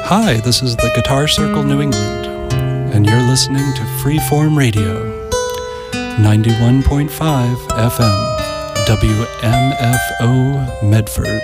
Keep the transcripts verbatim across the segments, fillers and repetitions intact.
Hi, this is the Guitar Circle New England, and you're listening to Freeform Radio, ninety-one point five F M, W M F O Medford.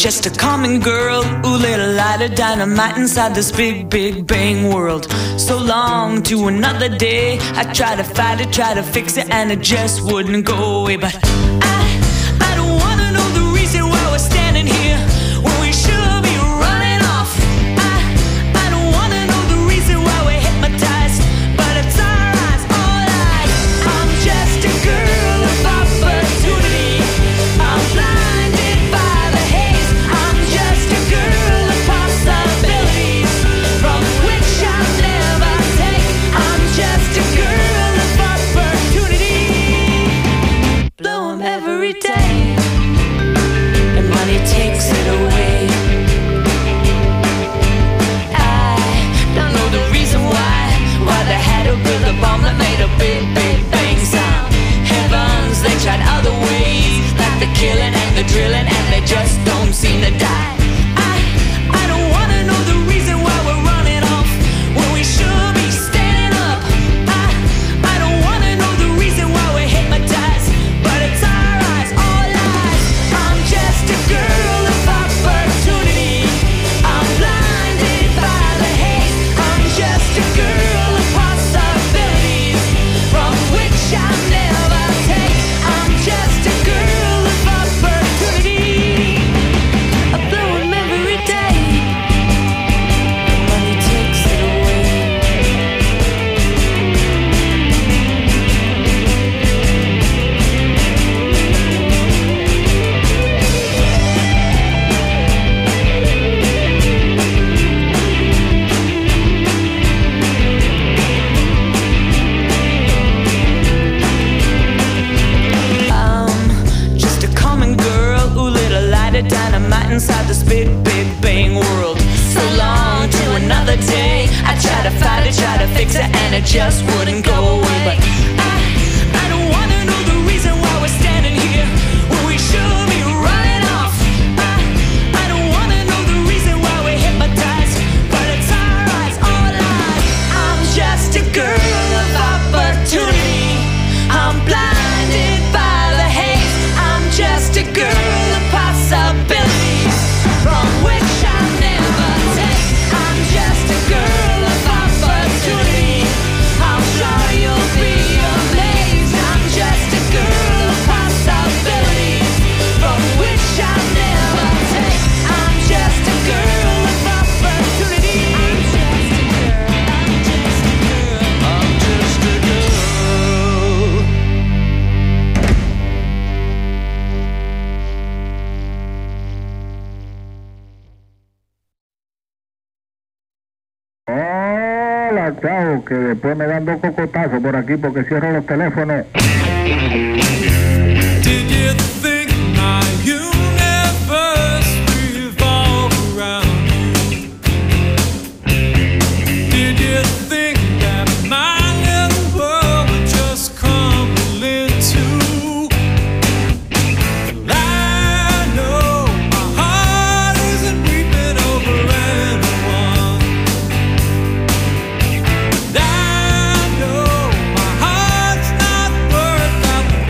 just a common girl who lit a light of dynamite inside this big, big bang world. So long to another day, I tried to fight it, tried to fix it, and it just wouldn't go away. But I, I don't wanna know the reason why we're standing here when we should be running off. I, I don't wanna know the reason why we're hypnotized, but it's our eyes, all eyes. I'm just a girl of opportunity. I'm blinded by the haze. I'm just a girl of possibilities from which I'll never take. I'm just a girl of opportunity. Blow 'em every day, and money takes it away. I don't know the reason why, why they had to build a bomb that made a big, big bang sound. Heavens, they tried other ways, like the killing and the drilling, and they just don't seem to die. I, I don't wanna know the reason why we're running off when we should be standing up. I, I don't wanna know the reason why we're hypnotized, but it's our eyes, all eyes. I'm just a girl of opportunity. I'm blinded by the haze. I'm just a girl of possibilities from which I'll never take. I'm just a girl of opportunity. I blow 'em every day. Money takes it away. I'm just a common girl who lit a light of dynamite inside this big, big bang world. So long to another day, I try to fight it, try to fix it, and it just wouldn't go away. But I, I don't wanna know the reason why we're standing here when we should be running off. I, I don't wanna know the reason why we're hypnotized, but it's our eyes, all eyes. I'm just a girl of opportunity. I'm blinded by the haze. I'm just a girl of possibilities from which I'll never take. I'm just a girl of opportunity. I'm sure you'll be amazed. I'm just a girl of possibilities from which I'll never take. I'm just a girl of opportunity. I'm just a girl. I'm just a girl. I'm just a girl. Hola, chao, que después me dan dos cocotazos por aquí porque cierro los teléfonos. Did you think my universe revolved around you? Did you think that my little world would just crumble into? I know my heart isn't weeping over anyone. And I know my heart's not worth that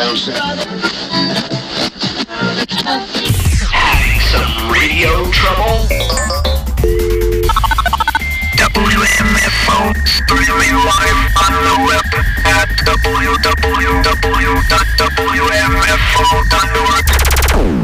Having some radio trouble? W M F O streaming live on the web at w w w dot w m f o dot org.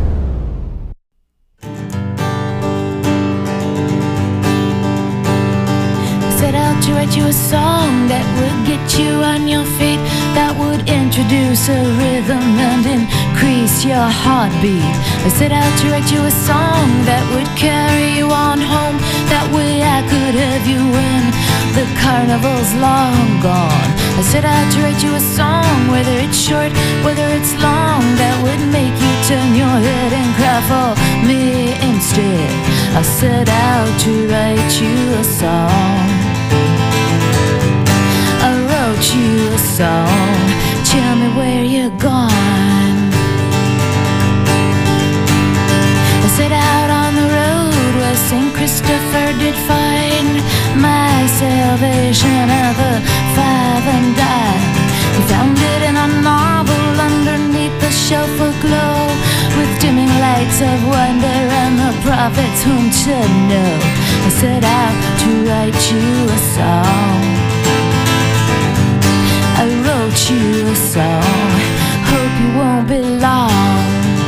Set out to write you a song that would get you on your feet, that would introduce a rhythm and increase your heartbeat. I set out to write you a song that would carry you on home. That way I could have you when the carnival's long gone. I set out to write you a song, whether it's short, whether it's long, that would make you turn your head and cry for me instead. I set out to write you a song. I wrote you a song. Tell me where you're gone. I set out on the road where Saint Christopher did find my salvation at the five and dime. He found it in a novel underneath the shelf aglow, with dimming lights of wonder and the prophets whom to know. I set out to write you a song. I wrote you a song. Hope you won't be long.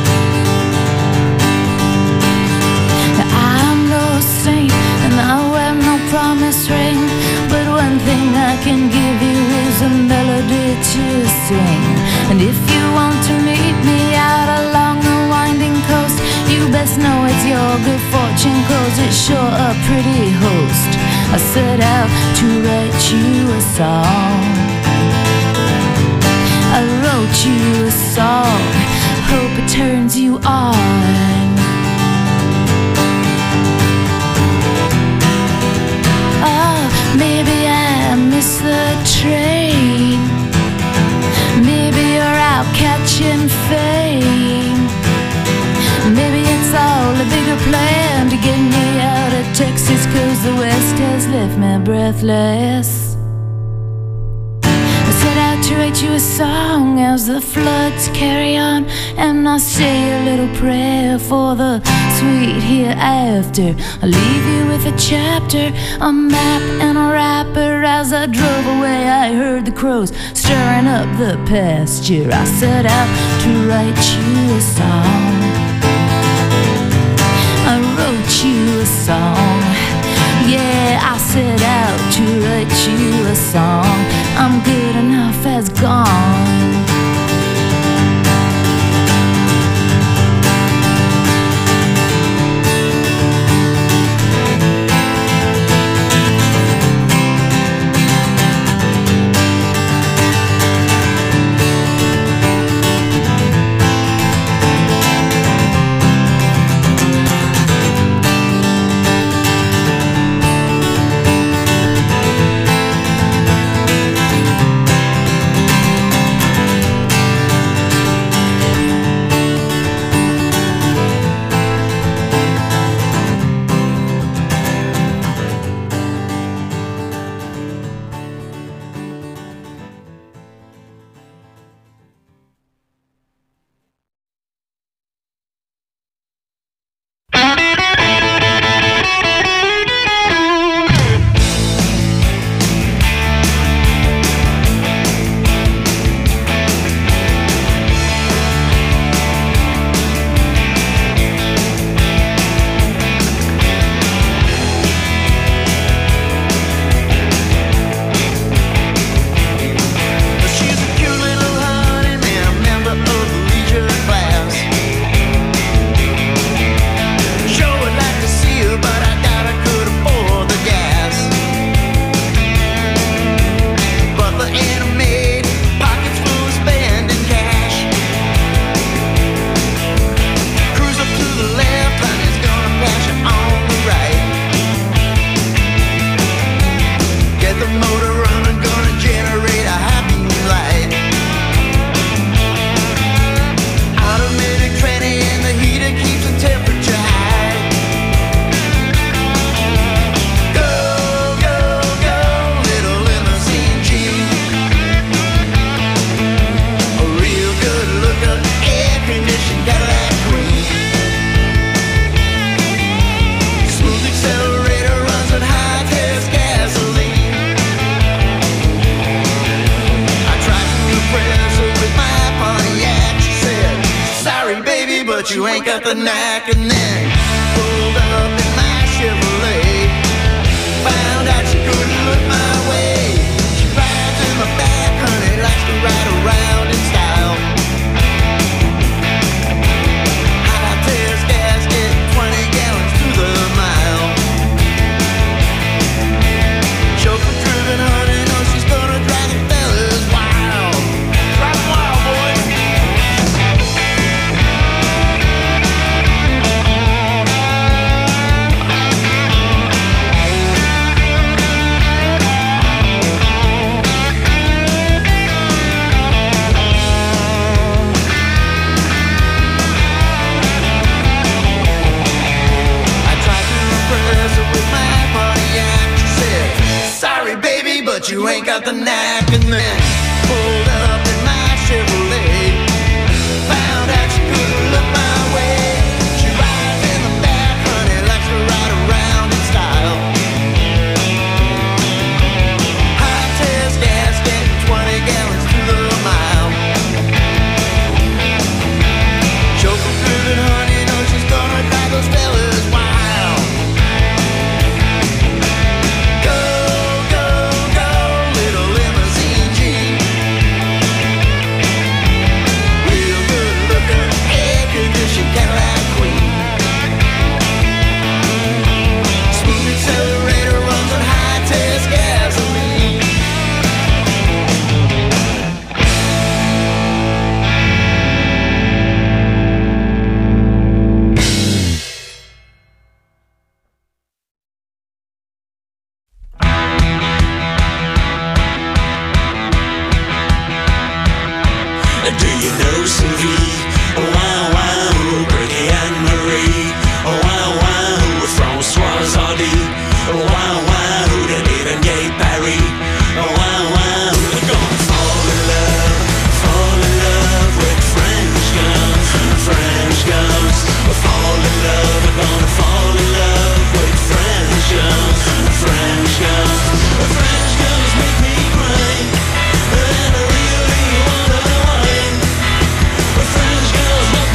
I'm no saint and I wear no promise ring, but one thing I can give you is a melody to sing. And if you want to meet me out along the winding coast, you best know it's your good fortune, 'cause it's sure a pretty host. I set out to write you a song. I wrote you a song. Hope it turns you on. Oh, maybe I missed the train. Maybe you're out catching fame. Maybe it's all a bigger plan to get me out of Texas, 'cause the West has left me breathless. I set out to write you a song as the floods carry on, and I say a little prayer for the sweet hereafter. I leave you with a chapter, a map and a wrapper. As I drove away I heard the crows stirring up the pasture. I set out to write you a song. I wrote you a song. Yeah, I set out to write you a song. I'm good enough as gone. but you ain't got the knack. And then pulled up in my Chevrolet, found out she couldn't look my way. She rides in my back, honey, likes to ride around in style. High test gasket, twenty gallons to the mile. Chauffeur driven, honey, knows she's gonna drive the fellas wild. Drive wild, boy. But you ain't got the knack. And then pulled up in my Chevrolet, found out she couldn't look my way. She rides in the back, honey, likes to ride around in style. High test gasket, twenty gallons to the mile. Chauffeur driven, honey, knows she's gonna drive those fellas wild. French girls make me cry, and I really wanna wine. French girls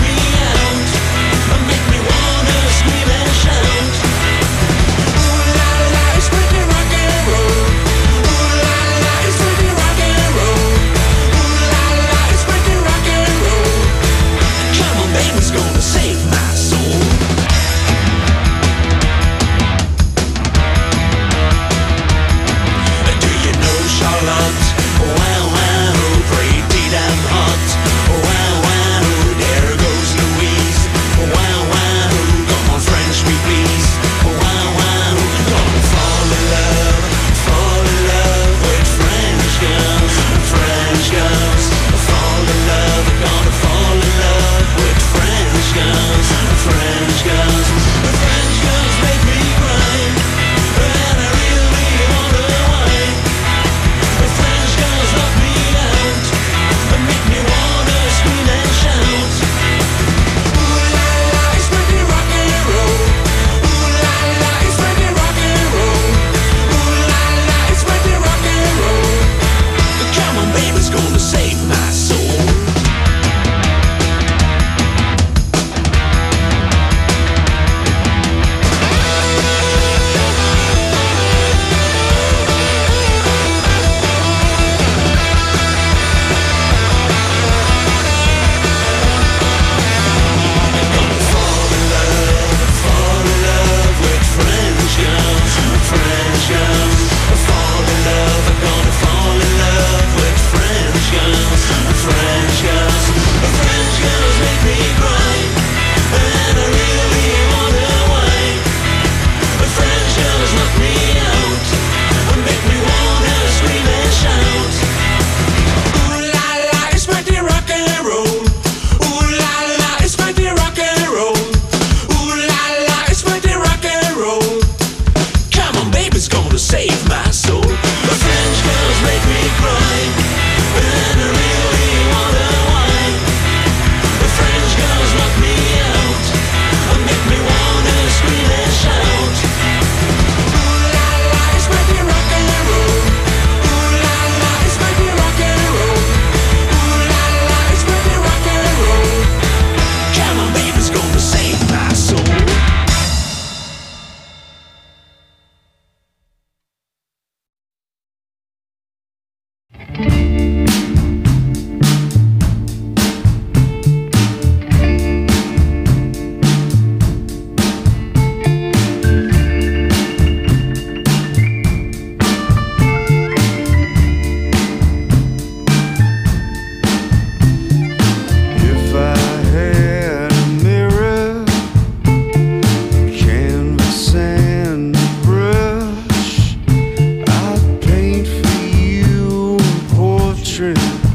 portrait,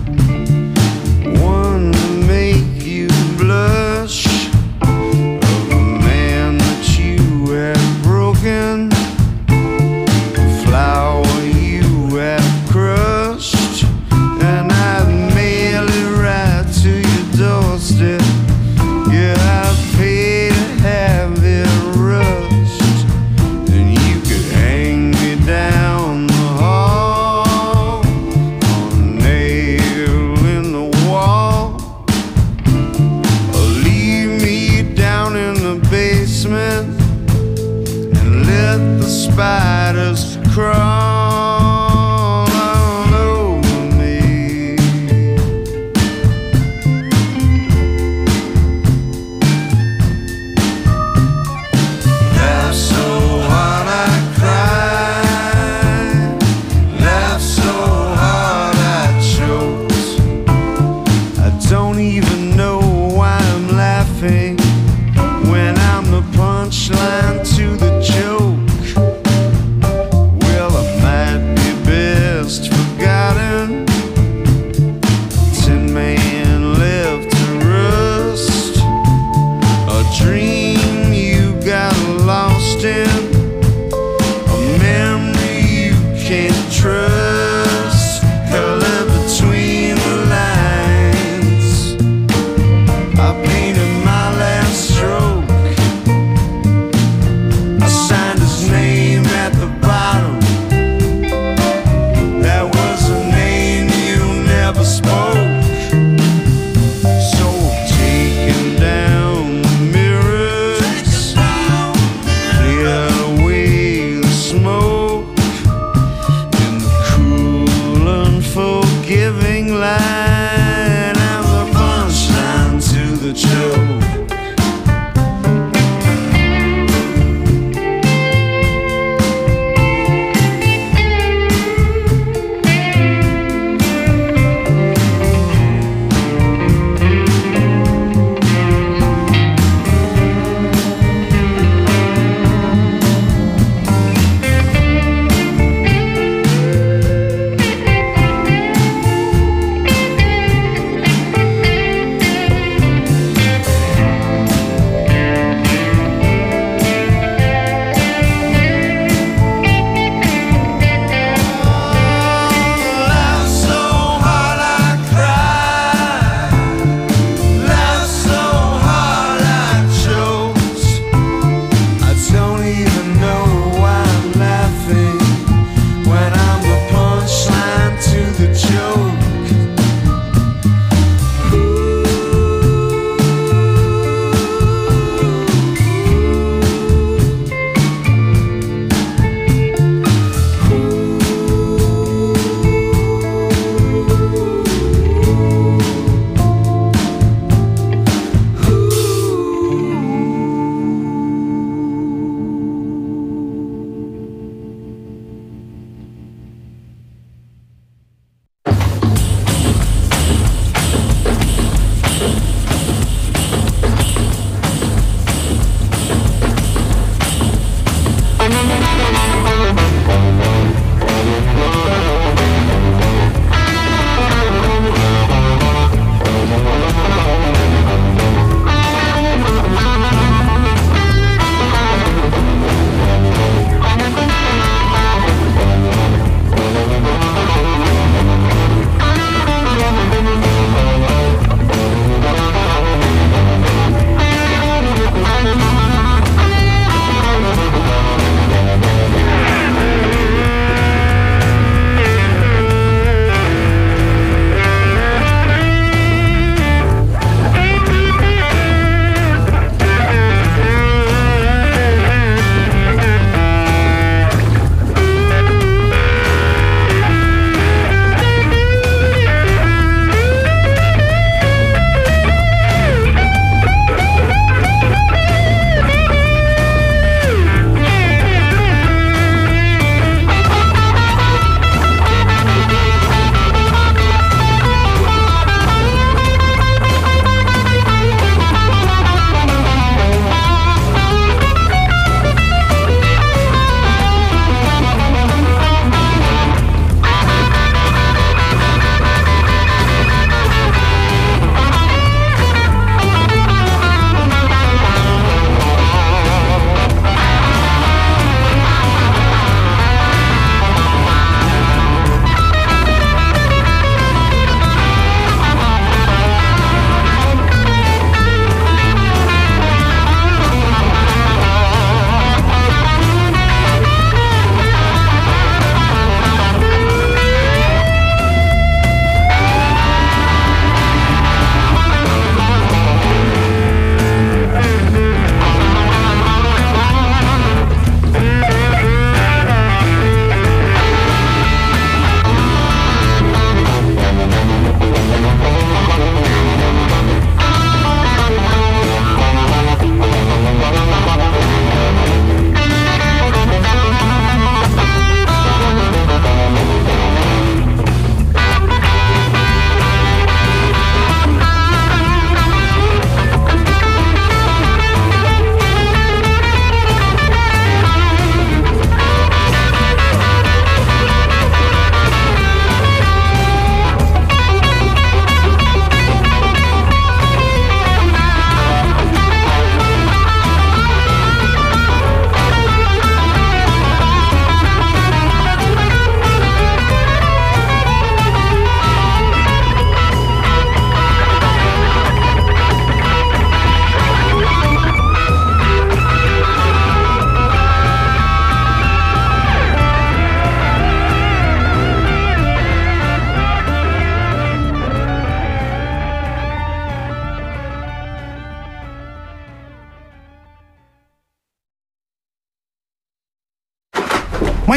one to make you blush, of a man that you had broken, a flower you had crushed, and I'd mail it right to your doorstep. Yeah, I'd pay to have it rushed, and you could hang me down the hall on a nail.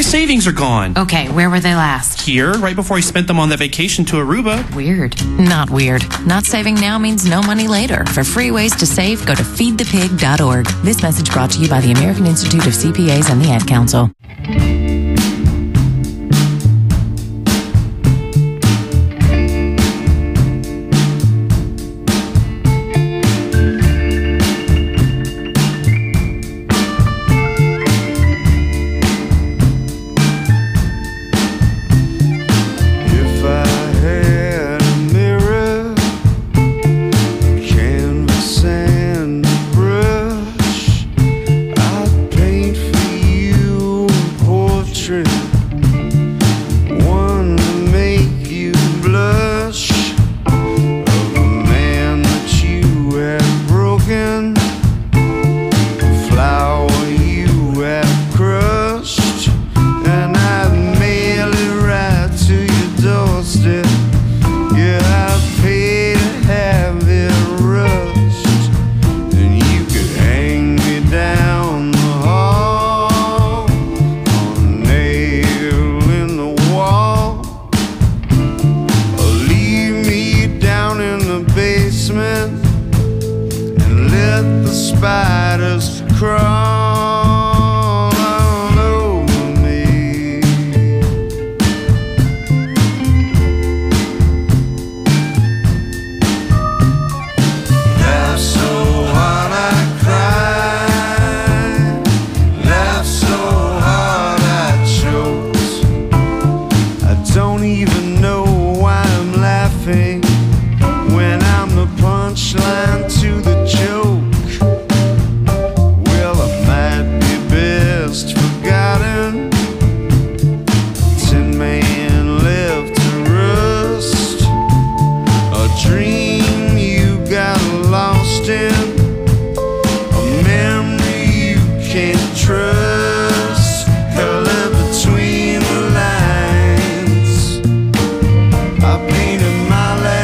savings are gone. Okay, where were they last? Here, right before I spent them on that vacation to Aruba. Weird. Not weird. Not saving now means no money later. For free ways to save, go to feed the pig dot org. This message brought to you by the American Institute of C P As and the Ad Council. I painted my last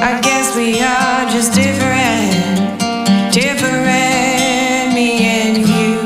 I guess we are just different, different, me and you.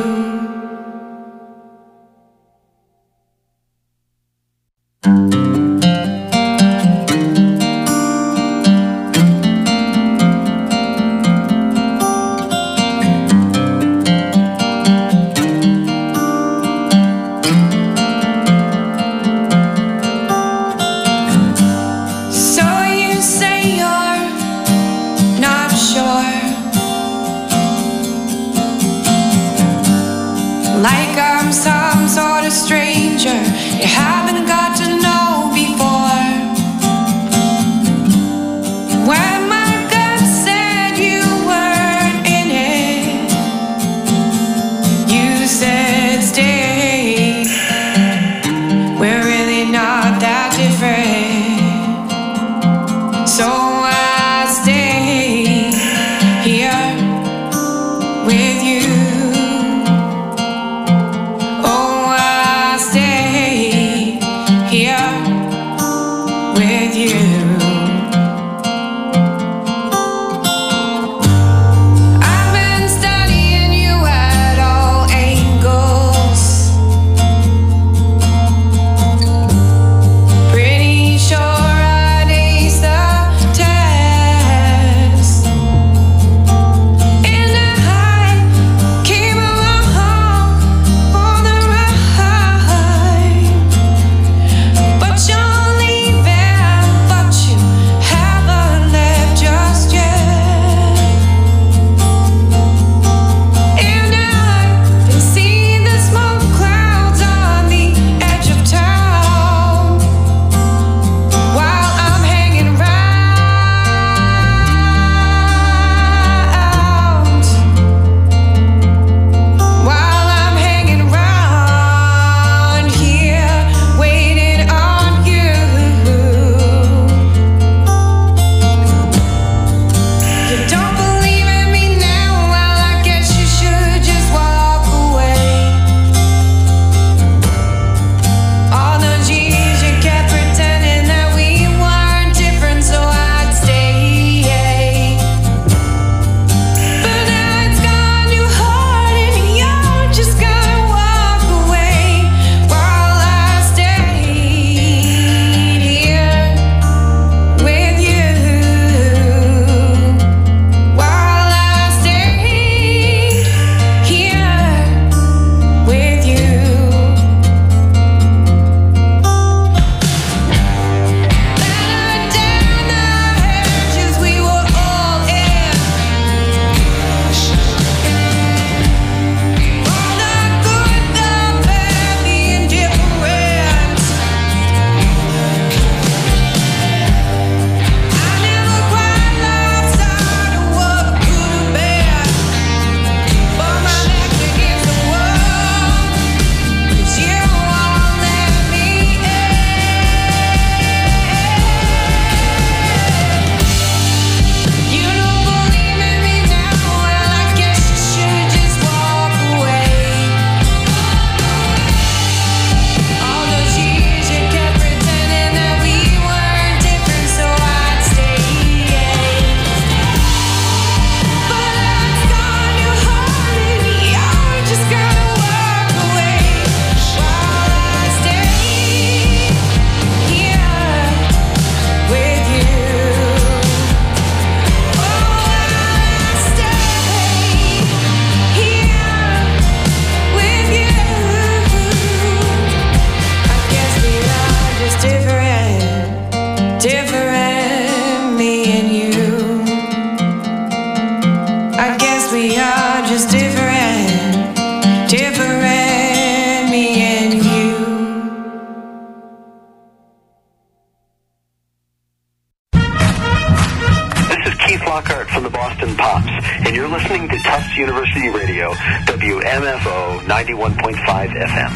ninety-one point five F M.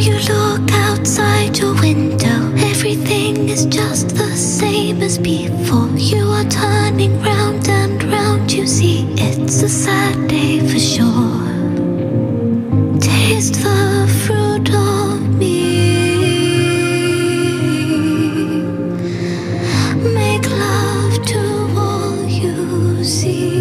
you look outside your window, everything is just the same as before. You are turning round and round, you see it's a sad day for sure. Taste the fruit of me, make love to all you see.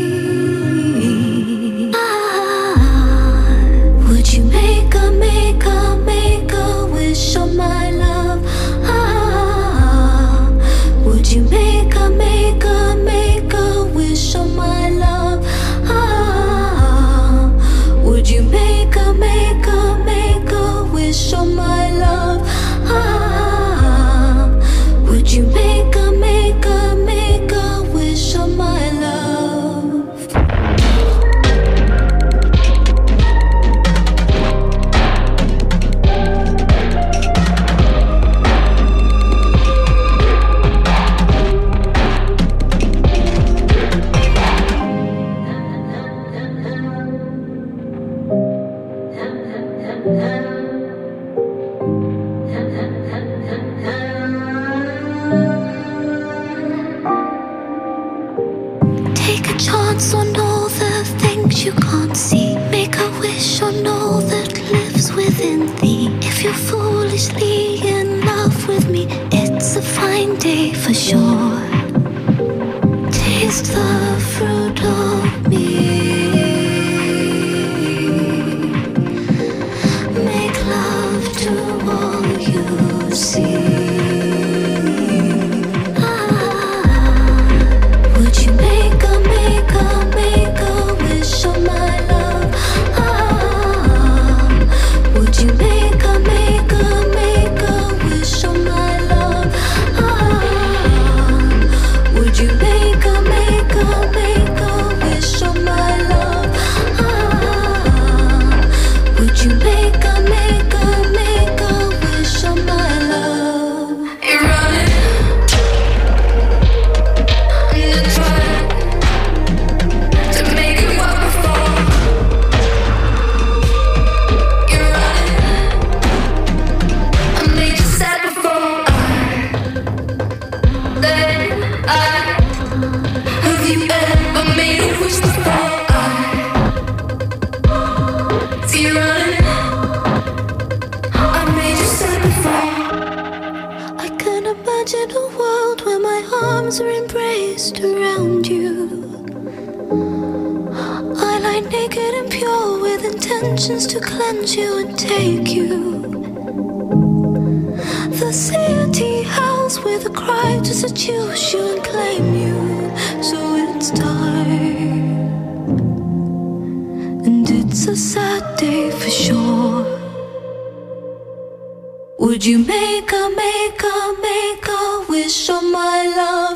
Would you make a, make a, make a wish on my love?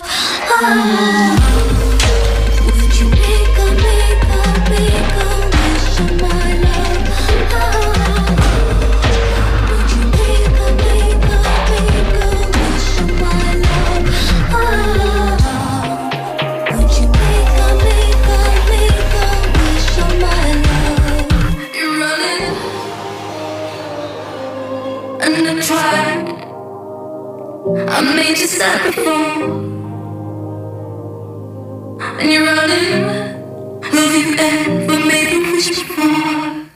Ah. Would you make a, make a, make a wish on my love? Ah. Would you make a, make a, make a wish on my love? Ah. Would you make a, make a, make a wish on my love? You're running and I tried. I made you sad before, and you're running. Have you ever made a wish before?